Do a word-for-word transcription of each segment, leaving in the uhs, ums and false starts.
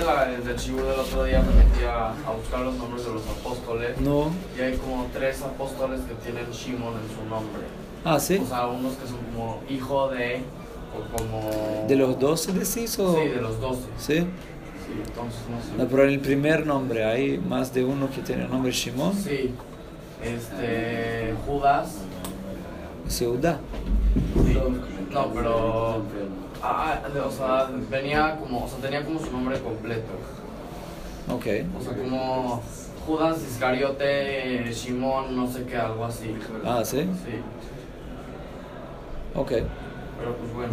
la, del Shibur del otro día me metí a, a buscar los nombres de los apóstoles. No. Y hay como tres apóstoles que tienen Shimon en su nombre. Ah, ¿sí? O sea, unos que son como hijo de, o como... ¿De los doce decís o...? Sí, de los doce. ¿Sí? Sí, entonces no sé. No, pero en el primer nombre hay más de uno que tiene el nombre Shimon. Sí. Este... Judas. Seudá. Sí. No, pero... Ah, o sea, venía como... O sea, tenía como su nombre completo. Ok. O sea, como... Judas Iscariote, Shimon, no sé qué, algo así. Ah, ¿sí? Sí. Ok. Pero pues bueno.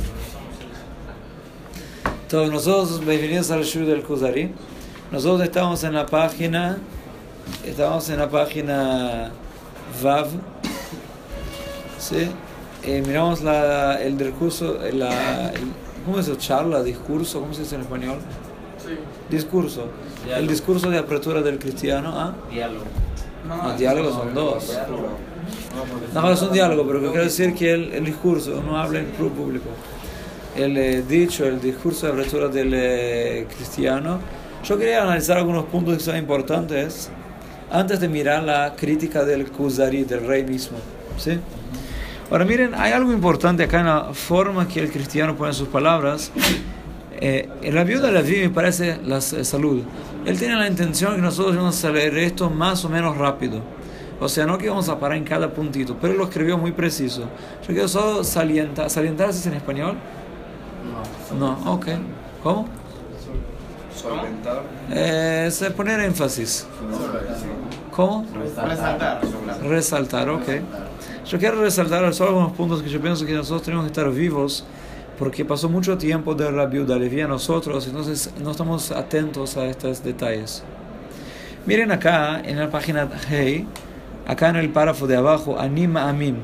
Todos nosotros, bienvenidos al Shur del Kuzari. Nosotros estamos en la página, estamos en la página Vav, ¿sí? Eh, miramos la, el discurso, la, el, ¿cómo es eso? Charla, discurso, ¿cómo se dice en español? Sí. Discurso. Diálogo. El discurso de apertura del cristiano, ¿ah? Diálogo. No, no diálogos son dos. Diálogo. No, no es un diálogo, pero que quiero decir que el, el discurso, uno habla en público. El eh, dicho, el discurso de apertura del eh, cristiano. Yo quería analizar algunos puntos que son importantes antes de mirar la crítica del Kuzari, del rey mismo, ¿sí? Ahora miren, hay algo importante acá en la forma que el cristiano pone sus palabras. Eh, en la viuda de la vida me parece la salud. Él tiene la intención que nosotros vamos a leer esto más o menos rápido. O sea, no que vamos a parar en cada puntito, pero él lo escribió muy preciso. Yo quiero solo salientar. ¿Salientar es en español? No. No, ok. ¿Cómo? Solventar. Eh, es poner énfasis. ¿Cómo? Resaltar. Resaltar, ok. Yo quiero resaltar solo algunos puntos que yo pienso que nosotros tenemos que estar vivos, porque pasó mucho tiempo de la viuda Leví a nosotros, entonces no estamos atentos a estos detalles. Miren acá en la página Hey, acá en el párrafo de abajo, Anima Amim.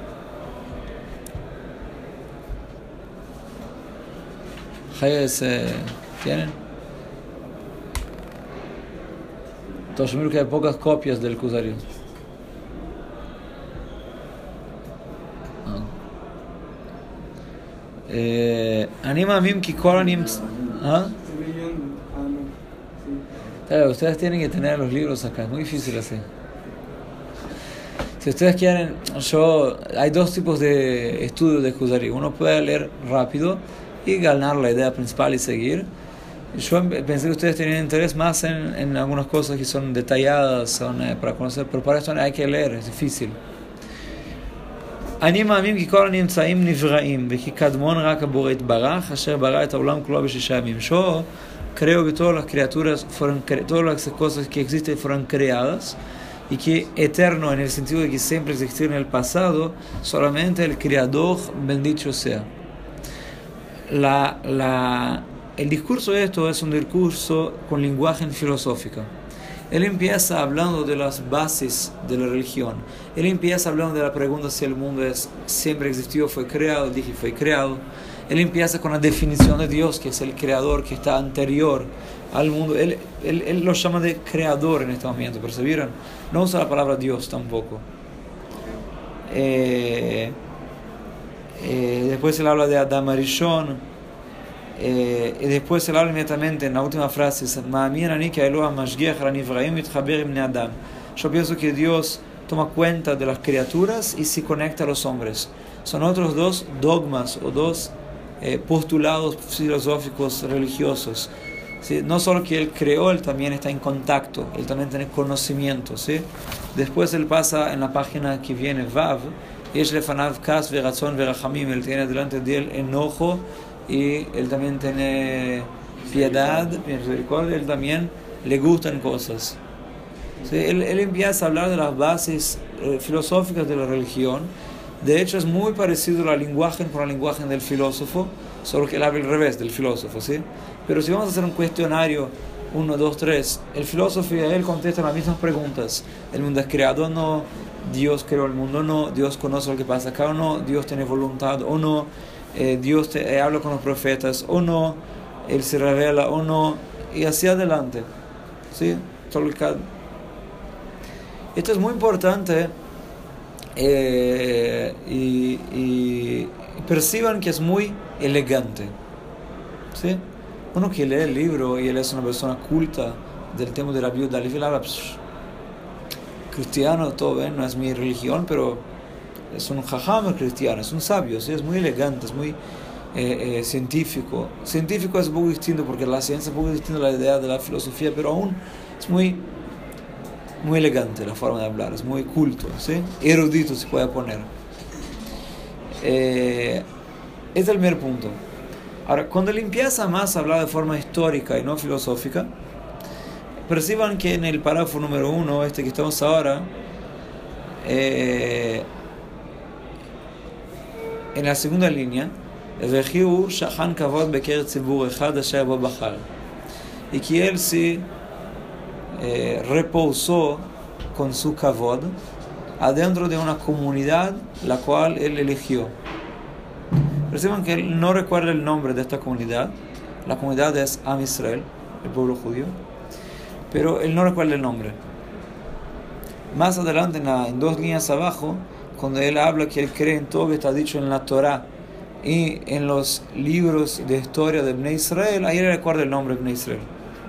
Hey es, eh, ¿tienen? Entonces miro que hay pocas copias del Kuzari. Anima Amim Kikoranim. ¿Ah? Eh, ustedes tienen que tener los libros acá, es muy difícil así. Si ustedes quieren, yo hay dos tipos de estudios de Kuzari. Uno puede leer rápido y ganar la idea principal y seguir. Yo pensé que ustedes tenían interés más en, en algunas cosas que son detalladas, son eh, para conocer, pero para esto hay que leer, es difícil. אני מאמין כי כל הנמצאים נבראים וכי קדמון רק הבורא יתברך אשר ברא את העולם כולו בשישה ימים. Yo creo que todas las criaturas fueron todas las cosas que existen fueron creadas y que eterno en el sentido de que siempre existieron en el pasado, solamente el creador bendito sea. La, la, el discurso de esto es un discurso con lenguaje filosófico. Él empieza hablando de las bases de la religión. Él empieza hablando de la pregunta si el mundo es, siempre existió, fue creado. Dije, fue creado. Él empieza con la definición de Dios, que es el creador, que está anterior al mundo. Él, él, él lo llama de creador en este momento, ¿percibieron? No usa la palabra Dios tampoco. Eh, eh, después él habla de Adam Arishon. Eh, y después se habla inmediatamente en la última frase, yo pienso que Dios toma cuenta de las criaturas y se conecta a los hombres. Son otros dos dogmas o dos eh, postulados filosóficos religiosos, ¿sí? No solo que él creó, él también está en contacto, él también tiene conocimiento, ¿sí? Después él pasa en la página que viene Vav, él tiene delante de él enojo y él también tiene piedad, misericordia, él también le gustan cosas. ¿Sí? Él, él empieza a hablar de las bases eh, filosóficas de la religión. De hecho es muy parecido al lenguaje con el lenguaje del filósofo, solo que él habla al revés del filósofo, ¿sí? Pero si vamos a hacer un cuestionario, uno, dos, tres, el filósofo y él contestan las mismas preguntas. ¿El mundo es creado o no? ¿Dios creó el mundo o no? ¿Dios conoce lo que pasa acá o no? ¿Dios tiene voluntad o no? Eh, Dios te, eh, habla con los profetas o no, Él se revela o no, y así adelante, ¿sí? Esto es muy importante, eh, y, y perciban que es muy elegante, ¿sí? uno que lee el libro y él es una persona culta del tema de la viuda, él habla, psh, cristiano, todo bien, no es mi religión, pero es un jajam cristiano, es un sabio, ¿sí? Es muy elegante, es muy eh, eh, científico. Científico es un poco distinto porque la ciencia es un poco distinta a la idea de la filosofía, pero aún es muy, muy elegante la forma de hablar, es muy culto, ¿sí? Erudito se puede poner. Eh, es el primer punto. Ahora, cuando él empieza más a hablar de forma histórica y no filosófica, perciban que en el párrafo número uno, este que estamos ahora, eh, en la segunda línea, y que él se eh, reposó con su kavod adentro de una comunidad la cual él eligió. Perciban que él no recuerda el nombre de esta comunidad. La comunidad es Am Israel, el pueblo judío, pero él no recuerda el nombre. Más adelante, en, la, en dos líneas abajo, cuando él habla que él cree en todo lo que está dicho en la Torá y en los libros de historia de Bnei Israel, ahí él recuerda el nombre de Bnei Israel.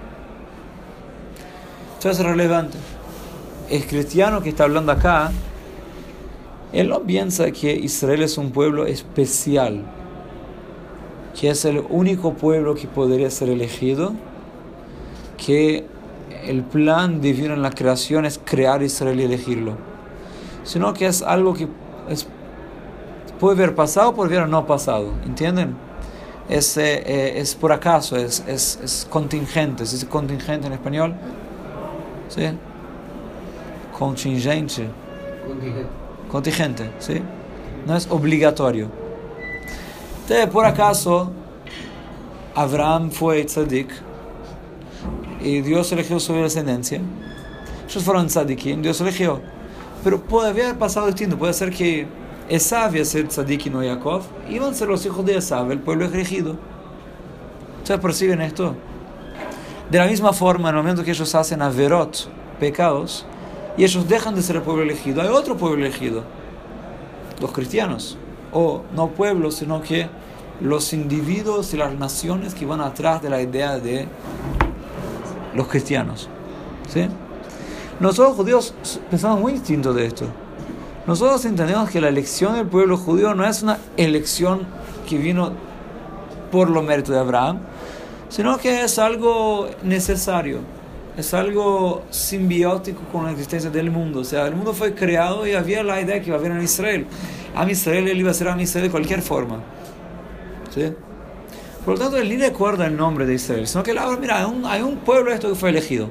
Entonces es relevante. El cristiano que está hablando acá, él no piensa que Israel es un pueblo especial, que es el único pueblo que podría ser elegido, que el plan divino en la creación es crear Israel y elegirlo, sino que es algo que es, puede haber pasado, puede haber no pasado, ¿entienden? Es, eh, es por acaso, es, es, es contingente. ¿Se dice contingente en español? ¿Sí? Contingente. Contingente. Contingente, ¿sí? No es obligatorio. Entonces, por acaso, Abraham fue tzadik y Dios eligió su descendencia. Ellos fueron tzadikim, Dios eligió. Pero puede haber pasado distinto. Puede ser que Esav iba a ser tzadik y no Jacob. Iban a ser los hijos de Esav, el pueblo elegido. ¿Ustedes perciben esto? De la misma forma, en el momento que ellos hacen averot, pecados, y ellos dejan de ser el pueblo elegido, hay otro pueblo elegido, los cristianos, o no pueblos, sino que los individuos y las naciones que van atrás de la idea de los cristianos, ¿sí? Nosotros judíos pensamos muy distinto de esto. Nosotros entendemos que la elección del pueblo judío no es una elección que vino por los méritos de Abraham, sino que es algo necesario. Es algo simbiótico con la existencia del mundo. O sea, el mundo fue creado y había la idea que iba a haber en Israel. Am Israel, él iba a ser Am Israel de cualquier forma, ¿sí? Por lo tanto, él ni recuerda el nombre de Israel, sino que él habla, mira, hay un, hay un pueblo esto que fue elegido.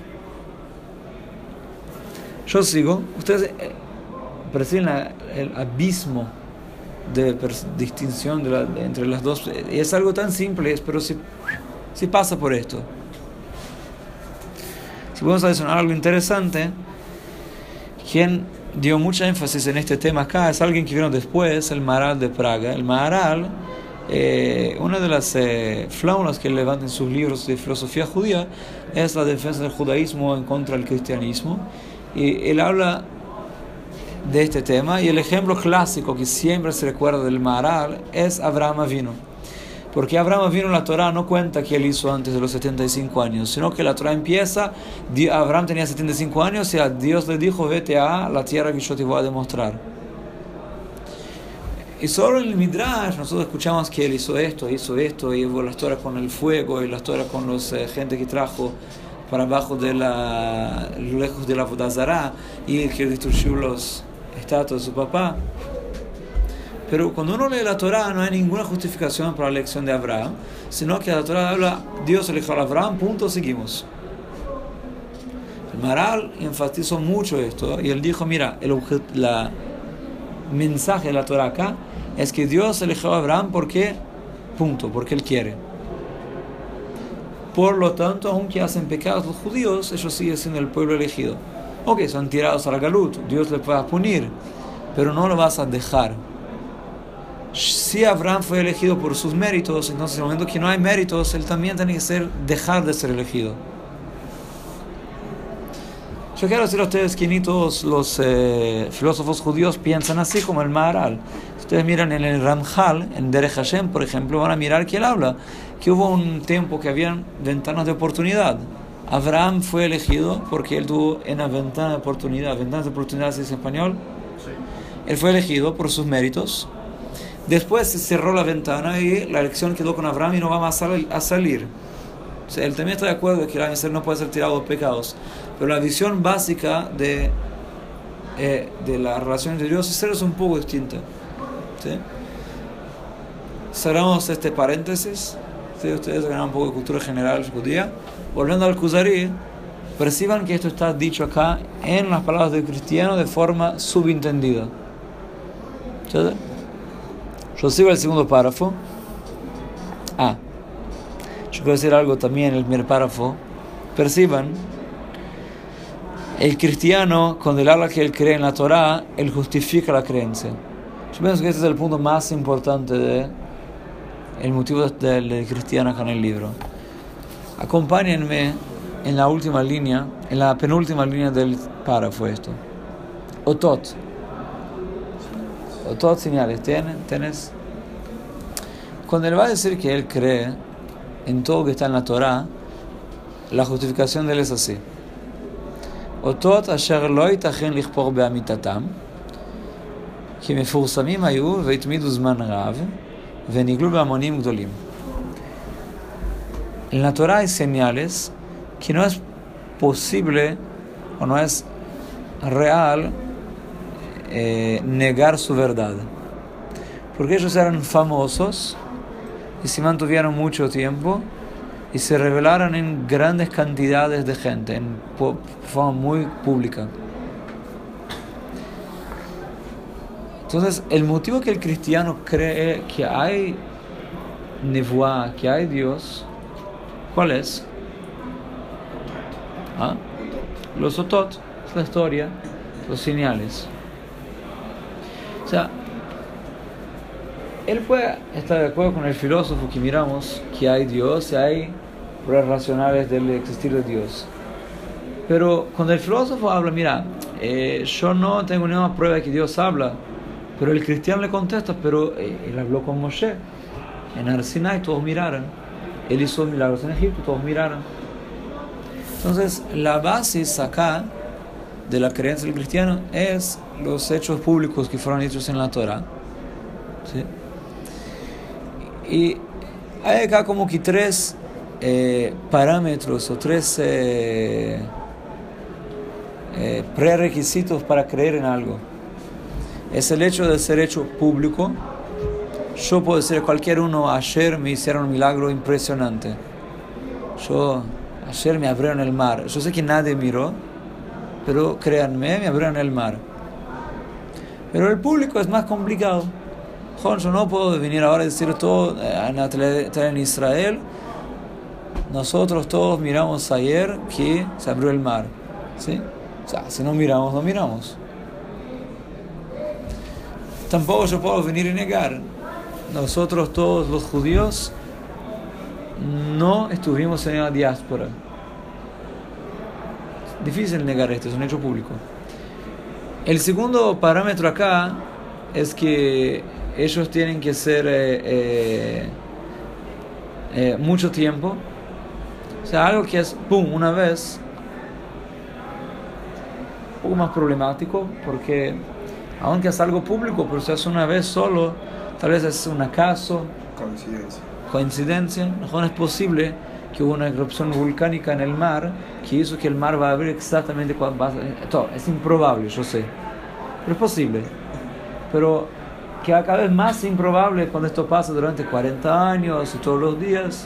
Yo sigo. Ustedes eh, perciben la, el abismo de pers- distinción de la, de, entre las dos. Y es algo tan simple, pero si, si pasa por esto. Si podemos adicionar algo interesante, quien dio mucha énfasis en este tema acá es alguien que vino después, el Maharal de Praga. El Maharal, eh, una de las eh, flaulas que él levanta en sus libros de filosofía judía es la defensa del judaísmo en contra del cristianismo. Y él habla de este tema, y el ejemplo clásico que siempre se recuerda del Maharal es Abraham Avinu. Porque Abraham vino en la Torá, no cuenta que él hizo antes de los setenta y cinco años, sino que la Torá empieza, Abraham tenía setenta y cinco años y a Dios le dijo, vete a la tierra que yo te voy a demostrar. Y solo en el Midrash nosotros escuchamos que él hizo esto, hizo esto, y llevó las Torah con el fuego, y las Torah con los eh, gente que trajo para abajo de la, lejos de la Vodazara, y el que destruyó los estatuas de su papá. Pero cuando uno lee la Torá no hay ninguna justificación para la elección de Abraham, sino que la Torá habla, Dios eligió a Abraham, punto, seguimos. El Maharal enfatizó mucho esto, y él dijo, mira, el objeto, la mensaje de la Torá acá es que Dios eligió a Abraham porque, punto, porque él quiere. Por lo tanto, aunque hacen pecados los judíos, ellos siguen siendo el pueblo elegido. Ok, son tirados a la galut, Dios les va a punir, pero no lo vas a dejar. Si Abraham fue elegido por sus méritos, entonces en el momento que no hay méritos, él también tiene que ser, dejar de ser elegido. Yo quiero decir a ustedes que ni todos los eh, filósofos judíos piensan así como el Maharal. Si ustedes miran en el Ramjal, en Derech Hashem, por ejemplo, van a mirar que él habla que hubo un tiempo que habían ventanas de oportunidad. Abraham fue elegido porque él tuvo una ventana de oportunidad. ¿Ventanas de oportunidad se dice en español? Sí. Él fue elegido por sus méritos. Después se cerró la ventana y la elección quedó con Abraham y no va más a salir. O sea, él también está de acuerdo que el ser no puede ser tirado de pecados. Pero la visión básica de, eh, de la relación entre Dios y ser es un poco distinta. ¿Sí? Cerramos este paréntesis. ¿Sí? Ustedes ganan un poco de cultura general judía. Volviendo al Kuzari, perciban que esto está dicho acá en las palabras del cristiano de forma subentendida. ¿Sí? Yo sigo el segundo párrafo. Ah, yo quiero decir algo también en el primer párrafo. Perciban, el cristiano, cuando él habla que él cree en la Torah, él justifica la creencia. Yo pienso que este es el punto más importante de el motivo del, del cristiano acá en el libro. Acompáñenme en la última línea, en la penúltima línea del párrafo esto. Otot. Otot señales, ¿tienes? Cuando él va a decir que él cree en todo que está en la Torah, la justificación de él es así. Otot asher lo yitachen lichpor beamitatam, כי מפורסמים היו והתמידו זמן רב ונגלו בהמונים גדולים. En la Torah hay señales que no es posible o no es real eh, negar su verdad, porque ellos eran famosos y se mantuvieron mucho tiempo y se revelaron en grandes cantidades de gente, en forma muy pública. Entonces, el motivo que el cristiano cree que hay nevuá, que hay Dios, ¿cuál es? ¿Ah? Los otot, es la historia, los señales. O sea, él puede estar de acuerdo con el filósofo que miramos que hay Dios y hay pruebas racionales del existir de Dios. Pero cuando el filósofo habla, mira, eh, yo no tengo ninguna prueba de que Dios habla, pero el cristiano le contesta, pero eh, él habló con Moshe en Har Sinai, todos miraron. Él hizo milagros en Egipto, todos miraron. Entonces, la base acá de la creencia del cristiano es los hechos públicos que fueron hechos en la Torah. ¿Sí? Y hay acá como que tres eh, parámetros o tres eh, eh, prerequisitos para creer en algo. Es el hecho de ser hecho público. Yo puedo decir a cualquier uno, ayer me hicieron un milagro impresionante. Yo, ayer me abrieron el mar. Yo sé que nadie miró, pero créanme, me abrieron el mar. Pero el público es más complicado. Yo no puedo venir ahora a decir todo en la tele en Israel. Nosotros todos miramos ayer que se abrió el mar. ¿Sí? O sea, si no miramos, no miramos. Tampoco yo puedo venir y negar. Nosotros todos los judíos no estuvimos en la diáspora. Difícil negar esto, es un hecho público. El segundo parámetro acá es que ellos tienen que ser eh, eh, eh, mucho tiempo. O sea, algo que es, pum, una vez, un poco más problemático, porque aunque es algo público, pero si es una vez solo, tal vez es un acaso, Coincidencia. coincidencia. No es posible que hubo una erupción volcánica en el mar que hizo que el mar va a abrir exactamente cuando va a... Todo, es improbable, yo sé, pero es posible. Pero que cada vez más improbable cuando esto pasa durante cuarenta años y todos los días.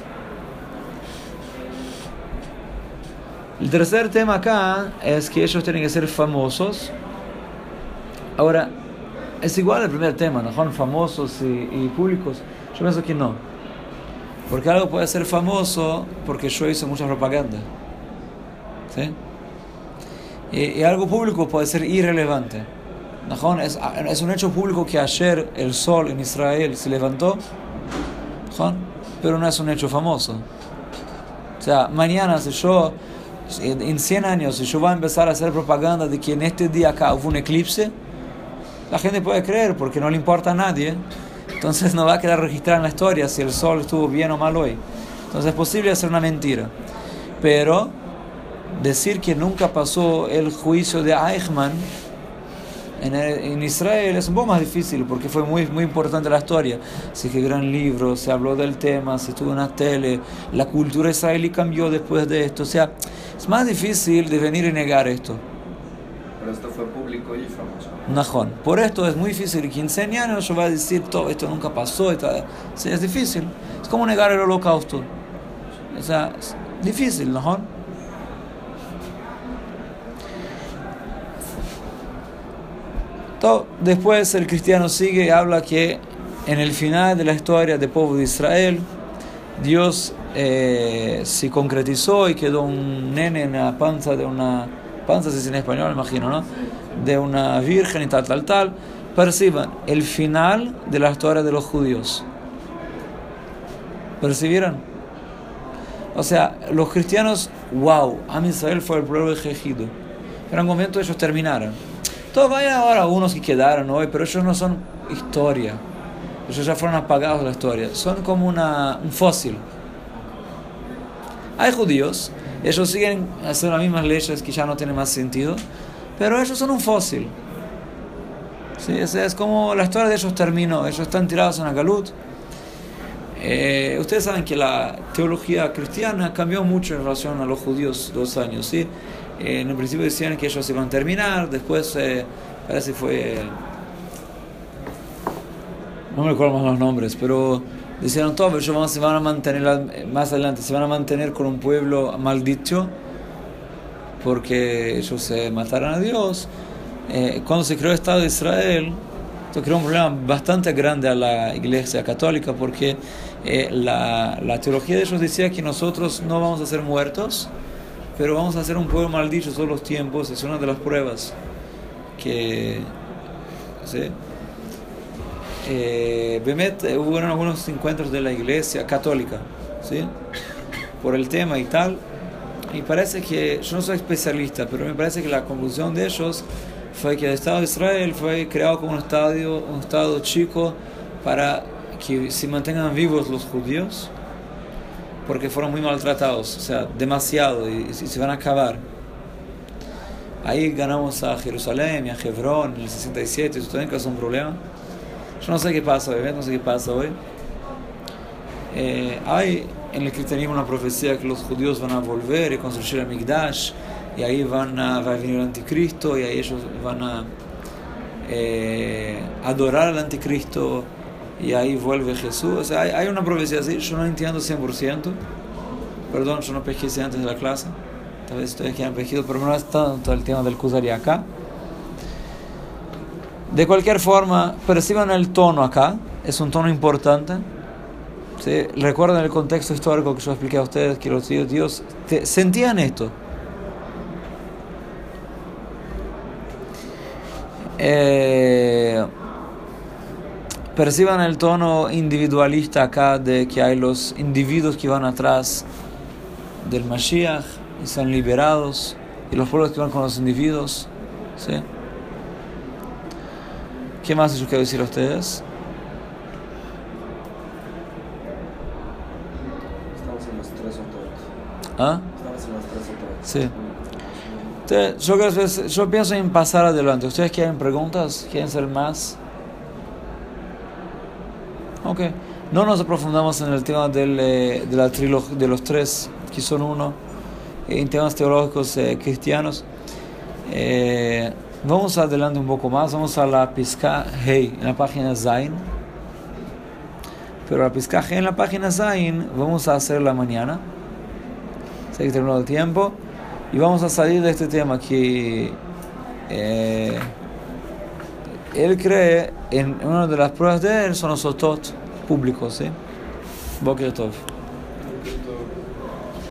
El tercer tema acá es que ellos tienen que ser famosos. Ahora, es igual el primer tema, ¿no? Son famosos y, y públicos. Yo pienso que no. Porque algo puede ser famoso porque yo hice mucha propaganda. ¿Sí? Y, y algo público puede ser irrelevante. ¿No? Es, es un hecho público que ayer el sol en Israel se levantó, ¿no? Pero no es un hecho famoso. O sea, mañana si yo en cien años, si yo voy a empezar a hacer propaganda de que en este día acá hubo un eclipse, la gente puede creer porque no le importa a nadie. Entonces no va a quedar registrado en la historia si el sol estuvo bien o mal hoy. Entonces es posible hacer una mentira. Pero decir que nunca pasó el juicio de Eichmann en, en Israel es un poco más difícil porque fue muy, muy importante la historia. Así que gran libro, se habló del tema, se estuvo en la tele, la cultura israelí cambió después de esto. O sea, es más difícil de venir y negar esto. Pero esto fue público y famoso. Najón. Por esto es muy difícil. quince años yo voy a decir todo esto nunca pasó. Esto, sí, es difícil. Es como negar el holocausto. O sea, es difícil, ¿no? Después el cristiano sigue y habla que en el final de la historia del pueblo de Israel, Dios eh, se concretizó y quedó un nene en la panza de una... panza se dice en español, me imagino, ¿no? De una virgen y tal, tal, tal. Perciban el final de la historia de los judíos. ¿Percibieron? O sea, los cristianos, wow, Am Israel fue el pueblo elegido. Pero en un momento ellos terminaron. Todos vayan ahora unos que quedaron hoy, pero ellos no son historia. Ellos ya fueron apagados de la historia. Son como una, un fósil. Hay judíos, ellos siguen haciendo las mismas leyes que ya no tienen más sentido, pero ellos son un fósil. ¿Sí? Es, es como la historia de ellos terminó. Ellos están tirados en la galut. Eh, ustedes saben que la teología cristiana cambió mucho en relación a los judíos dos años, ¿sí? Eh, en el principio decían que ellos iban a terminar, después eh, parece que fue, no me recuerdo más los nombres, pero decían todos, ellos van, se van a mantener más adelante, se van a mantener con un pueblo maldito porque ellos se mataron a Dios. Eh, cuando se creó el Estado de Israel, esto creó un problema bastante grande a la Iglesia Católica porque eh, la, la teología de ellos decía que nosotros no vamos a ser muertos, pero vamos a ser un pueblo maldito todos los tiempos. Es una de las pruebas que, ¿sí? eh, Bemet, hubo algunos encuentros de la Iglesia Católica, ¿sí? Por el tema y tal, y parece que, yo no soy especialista, pero me parece que la conclusión de ellos fue que el Estado de Israel fue creado como un estado, un estado chico para que se mantengan vivos los judíos, porque fueron muy maltratados, o sea, demasiado, y, y se van a acabar. Ahí ganamos a Jerusalén y a Hebrón en el sesenta y siete, ¿eso también es un problema? Yo no sé qué pasa hoy, no sé qué pasa hoy. Eh, hay en el cristianismo una profecía que los judíos van a volver y construir el Mikdash, y ahí van a, va a venir el anticristo, y ahí ellos van a eh, adorar al anticristo, y ahí vuelve Jesús. O sea, hay, hay una profecía así, yo no entiendo cien por ciento. Perdón, yo no pesquisé antes de la clase. Tal vez ustedes quieran pesquisar, pero no es tanto el tema del Kuzari acá. De cualquier forma, perciban el tono acá, es un tono importante. ¿Sí? Recuerden el contexto histórico que yo expliqué a ustedes, que los judíos te, sentían esto. Eh, perciban el tono individualista acá de que hay los individuos que van atrás del Mashiach y son liberados, y los pueblos que van con los individuos, ¿sí? ¿Qué más yo quiero decir a ustedes? Estamos en los tres autores. ¿Ah? Estamos en los tres autores. Sí. Entonces, yo, creo, yo pienso en pasar adelante. ¿Ustedes quieren preguntas? ¿Quieren ser más? Ok. No nos aprofundamos en el tema del, de la trilogía, de los tres, que son uno, en temas teológicos eh, cristianos. Eh, vamos adelante un poco más. Vamos a la Pizca Hey, en la página Zain. Pero la Pizca Hey en la página Zain vamos a hacerla mañana. Se ha terminado el tiempo. Y vamos a salir de este tema que eh, él cree en una de las pruebas de él son los otot públicos, ¿sí? Boker Tov.